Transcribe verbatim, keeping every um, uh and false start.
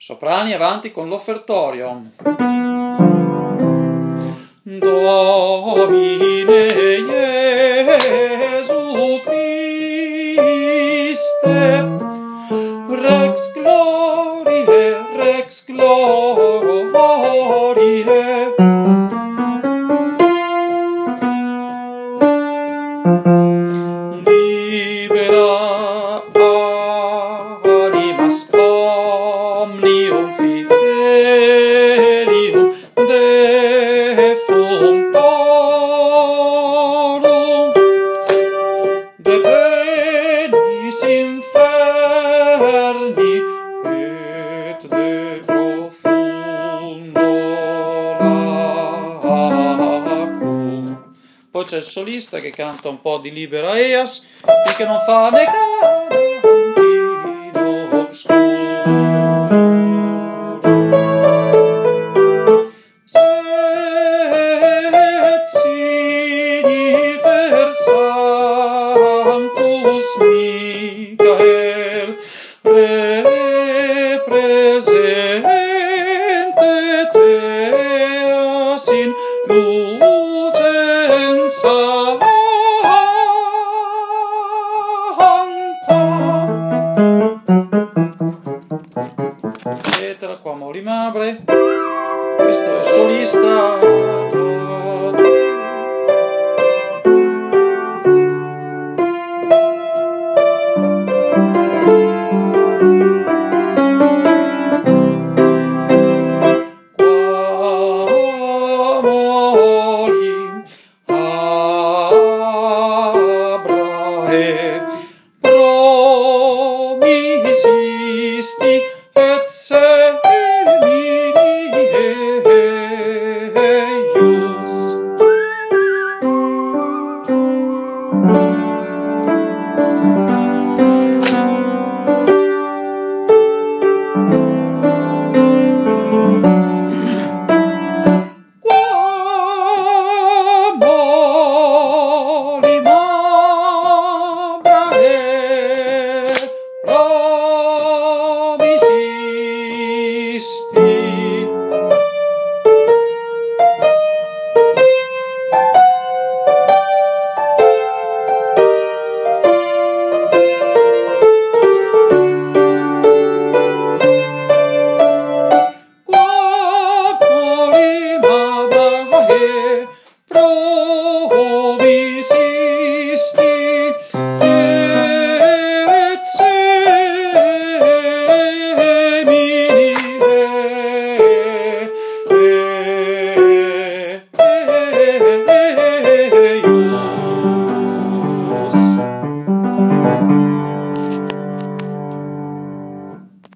Soprani avanti con l'offertorio. Domine Iesu Christe, Rex Gloriae, Rex Gloriae. Libera animas omnium fidelium defunctorum, de penis inferni et de profundo lacrum. Poi c'è il solista che canta un po' di Libera Eas e che non fa negare antino obscuro. Set signifer sanctus Michael represente teas in lucem sancta. Eccetera, qua molimabre. Questo è il solista. Promisisti et se